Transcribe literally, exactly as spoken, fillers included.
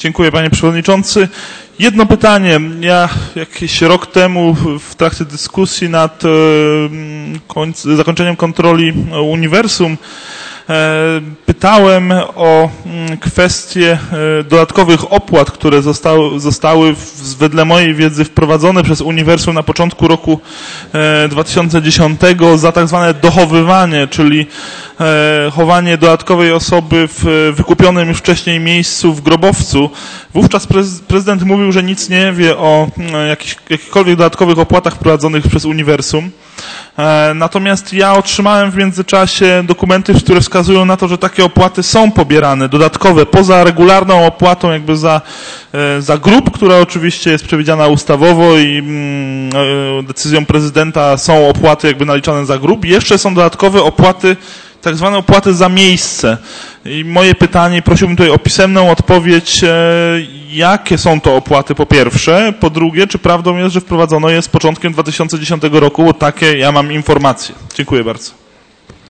Dziękuję, panie przewodniczący. Jedno pytanie. Ja jakiś rok temu w trakcie dyskusji nad końc, zakończeniem kontroli Uniwersum pytałem o kwestie dodatkowych opłat, które zostały, zostały wedle mojej wiedzy wprowadzone przez Uniwersum na początku roku dwa tysiące dziesiątego za tak zwane dochowywanie, czyli chowanie dodatkowej osoby w wykupionym już wcześniej miejscu w grobowcu. Wówczas prezydent mówił, że nic nie wie o jakichś, jakichkolwiek dodatkowych opłatach wprowadzonych przez Uniwersum. Natomiast ja otrzymałem w międzyczasie dokumenty, które wskazują na to, że takie opłaty są pobierane, dodatkowe, poza regularną opłatą jakby za, za grób, która oczywiście jest przewidziana ustawowo i decyzją prezydenta są opłaty jakby naliczane za grób. Jeszcze są dodatkowe opłaty, tak zwane opłaty za miejsce. I moje pytanie, prosiłbym tutaj o pisemną odpowiedź, jakie są to opłaty po pierwsze, po drugie, czy prawdą jest, że wprowadzono je z początkiem dwa tysiące dziesiątego roku, bo takie ja mam informacje. Dziękuję bardzo.